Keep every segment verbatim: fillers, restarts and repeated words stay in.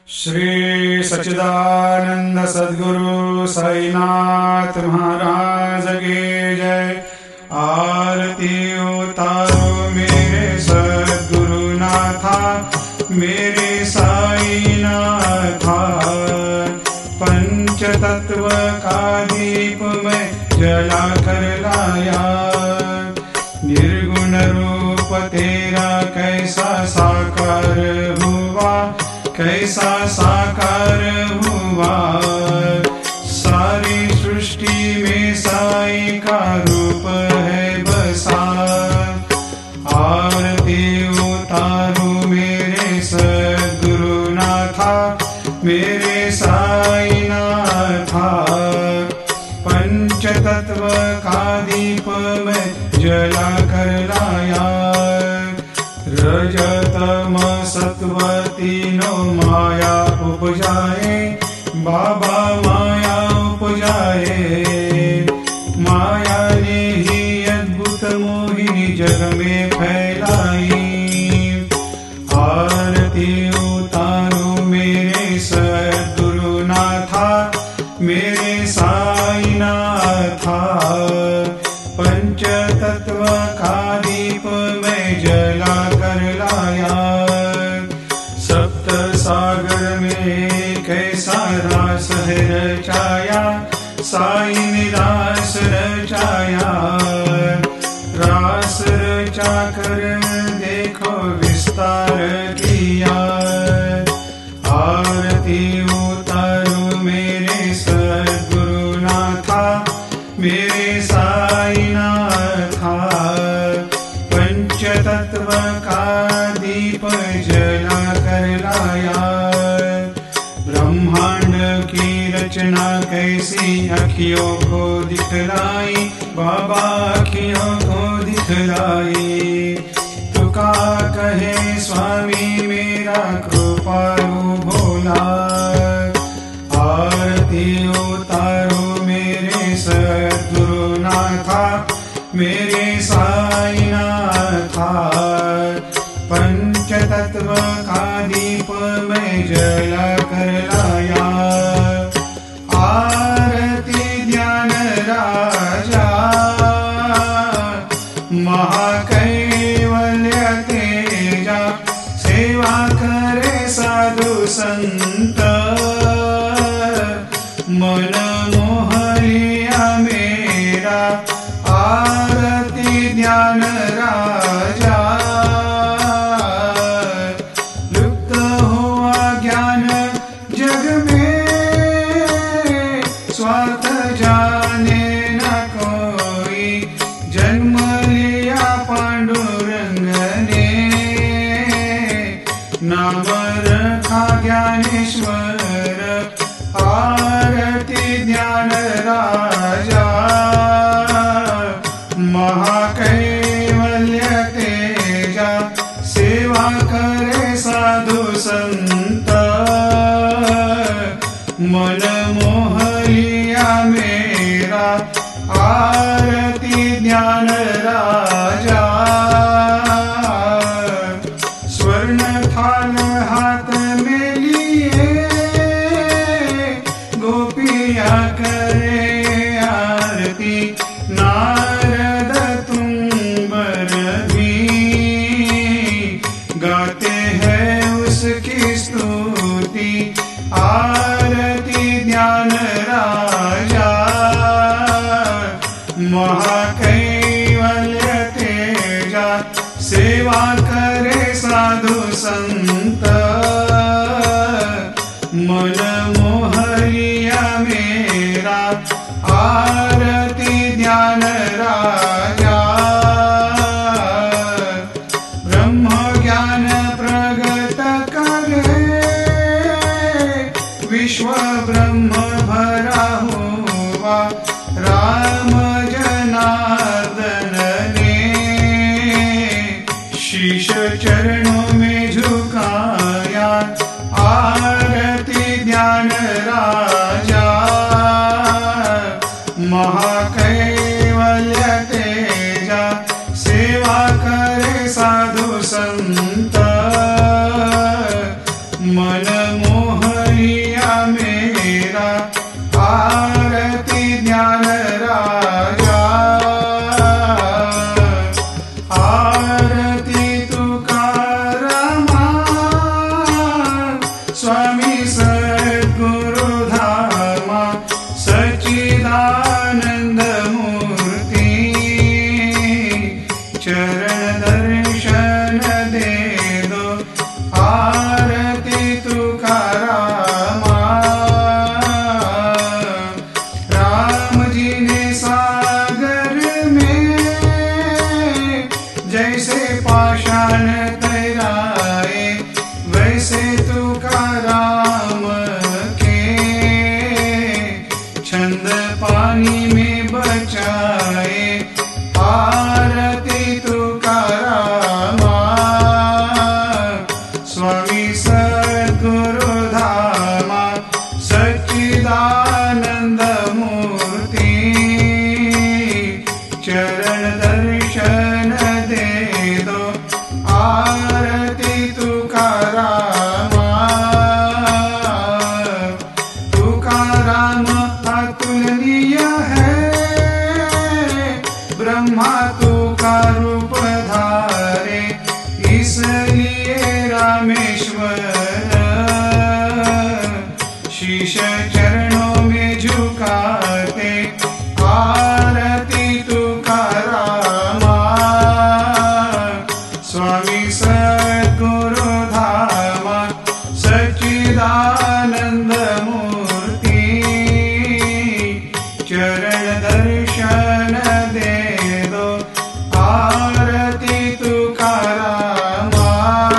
श्री सच्चिदानंद सद्गुरु साईनाथ महाराज की जय। आरती उतारो मेरे सद्गुरु नाथा, मेरे साईनाथा। पंच तत्व का दीप में जला कर लाया, निर्गुण रूप तेरा कैसा साकार हुआ, कैसा साकार हुआ। सारी सृष्टि में साई का रूप है बसा। आरती उतारो मेरे सद्गुरु नाथा, मेरे साई नाथा। पंच तत्व का दीप में जला कर लाया, रजतम सत्व तीनों माया उपजाए, बाबा माया उपजाए। माया ने ही अद्भुत मोहिनी जग में फैलाई। आरती उतारो मेरे सद्गुरु नाथा, मेरे साई नाथा। पंच तत्व का दीप में जला कर लाया, सप्त सागर में कैसा रास है रचाया, साई ने रास रचाया। रास रचा कर देखो विस्तार किया। आरती उतारो मेरे सद्गुरु नाथा, मेरे साई नाथा। पंच तत्व का दीप जला कर लाया, ब्रह्मांड की रचना कैसी अखियों को दिखलाई, बाबा अखियों को दिखलाई। तुका कहे स्वामी मेरा कृपालु भोला। आरती उतारो मेरे सद्गुरु नाथा, मेरे साई नाथा। पंच तत्व का दीप में जला कर लाया, आरती ध्यान राजा। महाकैवल्य तेजा, सेवा करे साधु संत। मन मोह लिया मेरा, आरती ध्यान राजा। लुप्त हुआ ज्ञान जग में, स्वार्थ जाने न कोई। जन्म लिया पांडुरंग ने, नाम रखा ज्ञानेश्वर। आरती ध्यान राजा, महाकैवल्य तेजा, सेवा करे साधु संत। मन मोह लिया मेरा, आरती ध्यान राजा। स्वर्ण थाल हाथ में लिए, गोपिया करे आरती। नारद तुम्बर भी गाते हैं उसकी स्तुति। आरती ध्यान राजा, महाकैवल्य तेजा, सेवा करे साधु संत। मन मोह लिया मेरा, आरती ध्यान राजा। ब्रह्म ज्ञान प्रगट करे, विश्व ब्रह्म भरा हुआ। राम जनार्दन ने शीश चरणों में झुकाया। आरती ध्यान राजा, महाकैवल्य तेजा, सेवा करे साधु संत। मन मोहनिया मेरा आरती ज्ञान राजा आरती तुकारामा स्वामी सद्गुरु धामा सच्चिदानंद मूर्ति चरण दर्शन दे दो आरती तुकारामा राम जी ने सागर में जैसे पाषाण तैराए वैसे तुकाराम के छंद पानी में बचाए आरती तुकारामा स्वामी सद्गुरु धामा सच्चिदानंद मूर्ति चरण दर्शन दे दो आरती तुकारामा तुकाराम अतुलनीय है ब्रह्मा तुका रूप धारे इसलिए रामेश्वर शीश चरणों में झुकाते आरती तुकारामा स्वामी सद्गुरु धामा सच्चिदानंद मूर्ति चरण दर्शन दे दो आरती तुकारामा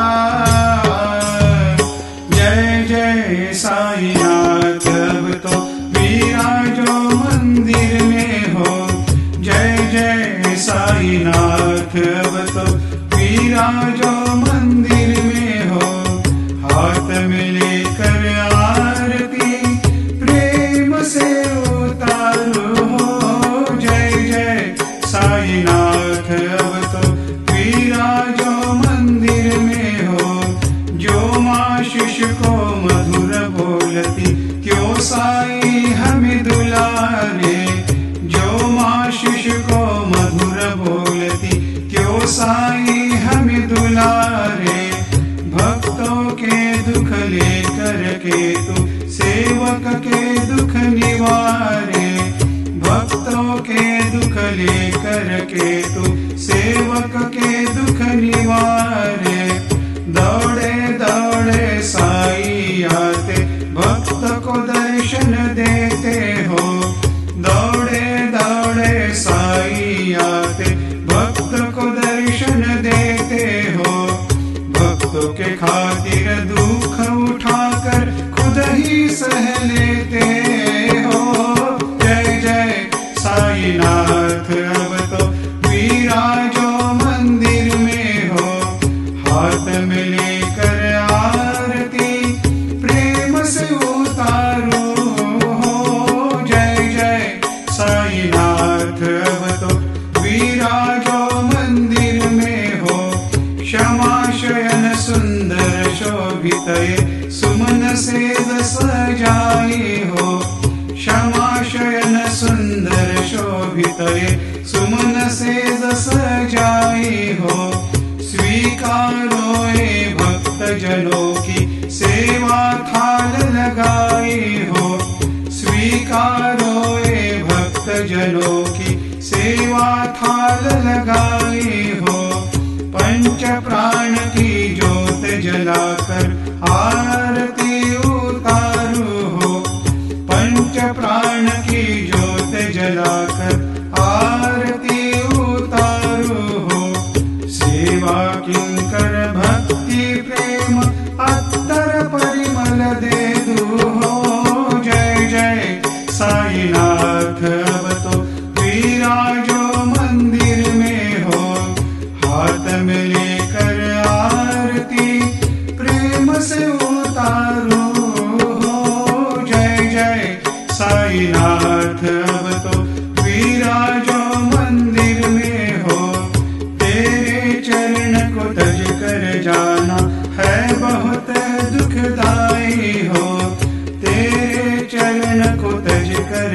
जय जय साईनाथ अब तो विराजो मंदिर में हो जय जय साईनाथ अब तो विराजो मंदिर में हो हाथ में लेकर आरती प्रेम से उतारू हो जय जय साईनाथ अब तो विराजो मंदिर में हो जो माँ शिष्य को मधुर बोलती क्यों साई हमें दुलारे जो माँ शिष्य को मधुर बोलती क्यों साई हमें दुलारे भक्तों के दुख लेकर के तू सेवक के दुख निवारे भक्तों के दुख लेकर के तू सेवक के दुख निवारे दौड़े दौड़े साई आते भक्त को दर्शन देते हो दौड़े दौड़े साई आते भक्त को दर्शन देते हो भक्तों के खातिर दुख उठाकर खुद ही सह लेते हो जय जय साईनाथ अब तो विराजो मंदिर में हो हाथ में लेकर आरती प्रेम से उतारो हो जय जय साईनाथ अब तो विराजो मंदिर में हो क्षमा शयन सुंदर शोभितये सुमन से सजाए हो क्षमा शयन सुंदर शोभितये सुमन से सजाए हो स्वीकारो ए भक्त जनों की सेवा थाल लगाए हो स्वीकारो ए भक्त जनों की सेवा थाल लगाए हो पंच प्राण की ज्योत जलाकर आरती उतारू हो पंच प्राण की ज्योत जलाकर आरती उतारू हो सेवा किंकर भक्ति प्रेम अत्तर परिमल दे दू हो जय जय साईनाथ अब तो विराजो मंदिर में हो हाथ में लेकर आरती प्रेम से उतार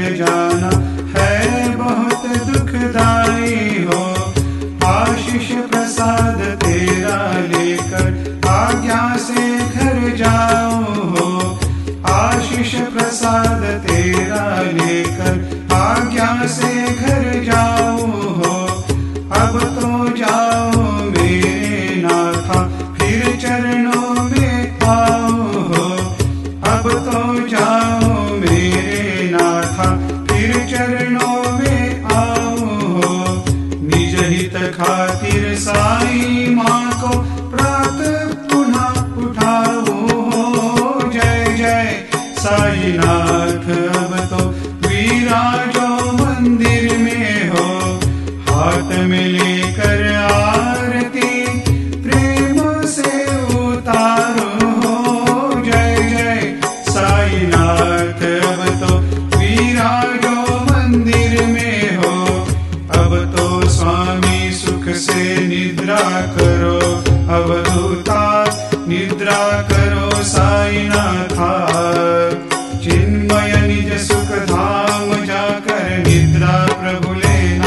जाना है बहुत दुखदाई हो। आशीष प्रसाद तेरा लेकर आज्ञा से घर जाऊं हो। आशीष प्रसाद तेरा लेकर आज्ञा से घर जाऊं हो। अब तो जाओ मेरे नाथा फिर चरणों में आओ हो। अब तो जाओ मेरे नाथा फिर चरणों में आओ हो। निज हित खातिर साई माँ को प्रात पुनः उठाओ हो। जय जय साईनाथ अब तो विराजो मंदिर में हो। हाथ में लेकर आरती प्रेम से उतारो हो। जय जय साईनाथ अब तो विराजो मंदिर में हो। अब तो स्वामी सुख से निद्रा करो। अवधूता निद्रा करो साईनाथा। चिन्मय निज सुख धाम जाकर निद्रा प्रभु लेना।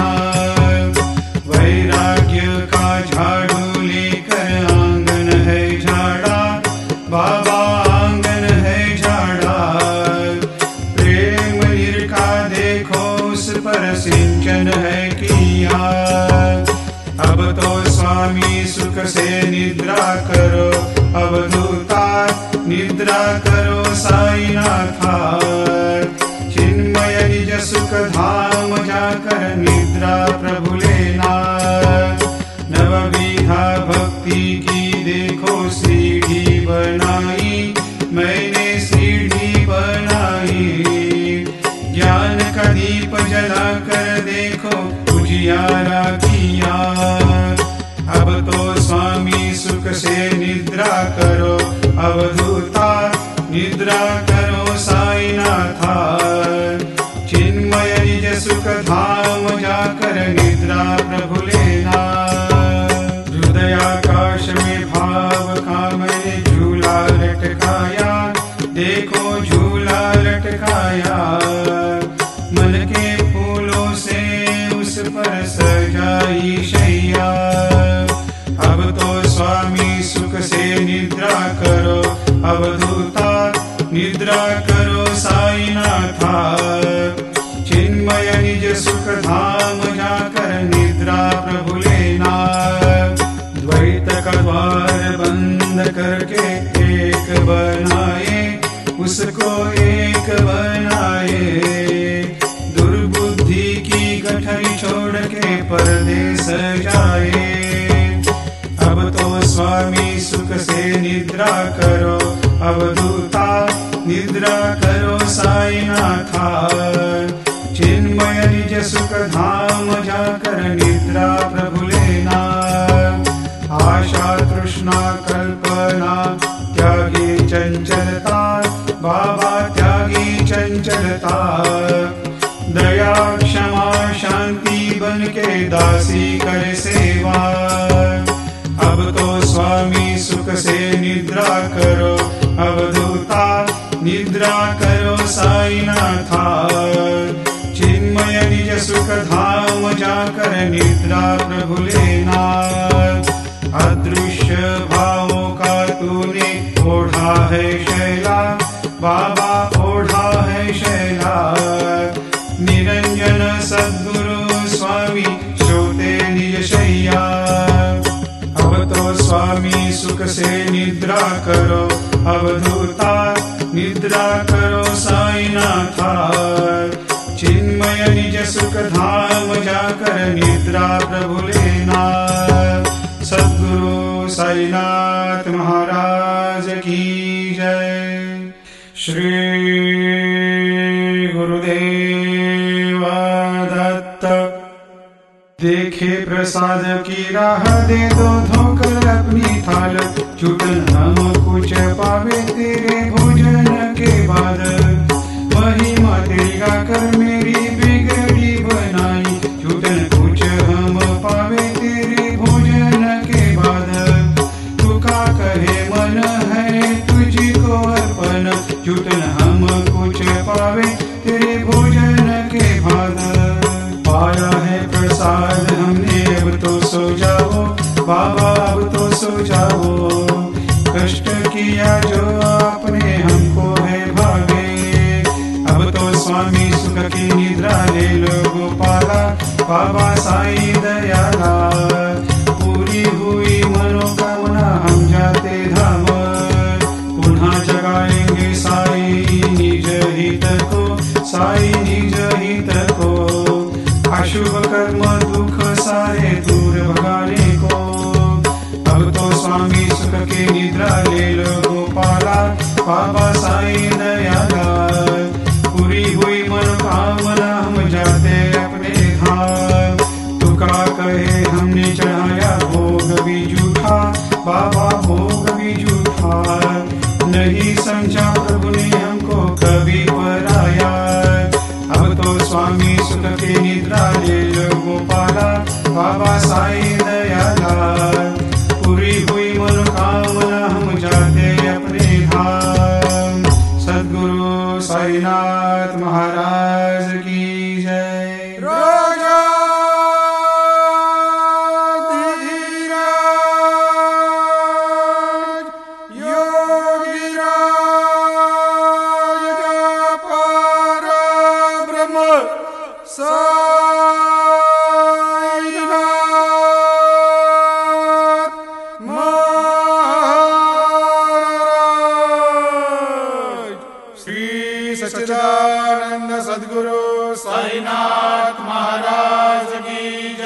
वैराग्य का झाड़ू लेकर आंगन है झाड़ा। बाबा आंगन है झाड़ा। प्रेम निरका देखो उस पर सिंचन है किया। अब तो स्वामी सुख से निद्रा करो। अवधूता निद्रा करो साईनाथा। चिन्मय निज सुख धाम जाकर निद्रा प्रभु लेना। नवविधा भक्ति की देखो सीढ़ी बनाई। मैंने सीढ़ी बनाई। ज्ञान का दीप जला कर देखो उजियारा किया। अब तो स्वामी सुख से निद्रा करो। अवधूता निद्रा करो साईनाथा। चिन्मय निज सुख धाम जाकर निद्रा प्रभु लेना। हृदयाकाश में भाव का मैंने झूला लटकाया। देखो झूला लटकाया। मन के फूलों से उस पर सजाई शैया। अब तो स्वामी सुख से निद्रा करो। अवधूता निद्रा करो साईनाथा। चिन्मय निज सुख धाम जाकर निद्रा प्रभु लेना। द्वैत का द्वार बंद करके एक बनाए। उसको एक बनाए। दुर्बुद्धि की गठरी छोड़ के पर्दे सजाए। अब तो स्वामी सुख से निद्रा करो। अवधूता निद्रा करो साईनाथा। चिन्मय निज सुख धाम जाकर निद्रा प्रभु लेना। आशा तृष्णा कल्पना त्यागी चंचलता। बाबा त्यागी चंचलता। दया क्षमा शांति बन के दासी कर सेवा। अब तो स्वामी सुख से निद्रा करो। अवधूता निद्रा करो साईनाथा। चिन्मय निज सुख धाम जाकर निद्रा प्रभु लेना। अदृश्य भावों का तूने ओढ़ा है शैला। बाबा ओढ़ा है शैला। निरंजन सद्गुरु स्वामी श्रोते निज शैया। अब तो स्वामी सुख से निद्रा करो। अवधूता निद्रा करो साईनाथा। चिन्मय निज सुख धाम जाकर निद्रा प्रभु लेना। सद्गुरु साईनाथ महाराज की जय। श्री गुरुदेव दत्त। देखे प्रसाद की राह दे दो धोकर अपनी थाल। छूटन हम कुछ पावे तेरे भोजन के बाद। महिमा तेरी गाकर मेरी बिगड़ी बनाई। छूटन कुछ हम पावे तेरे भोजन के बाद। तू का कहे मन है तुझको अर्पण। छूटन हम कुछ पावे तेरे भोजन बाबा साई दयाला। पूरी हुई मनोकामना हम जाते धाम, पुनः जगाएंगे साई निज हित को, साई निज हित को। अशुभ कर्म दुख सारे दूर भगाने को, अब तो स्वामी सुख के निद्रा ले लो गोपाला, बाबा साई दयाला। पूरी हुई मनोकामना हम जाते अपने धाम, तुका कहे हमने चढ़ाया भोग भी झूठा, बाबा भोग भी झूठा। नहीं समझा प्रभु ने हमको कभी पराया, अब तो स्वामी सुख के निद्रा ले लो गोपाला, बाबा साई दयाला। पूरी हुई मनोकामना हम जाते अपने धाम। सद्गुरु साईनाथ महाराज की जय। राजा धीराज योगीराज का परब्रह्म साईनाथ महाराज। श्री सच्चिदानंद सद्गुरु साईनाथ महाराज की जय।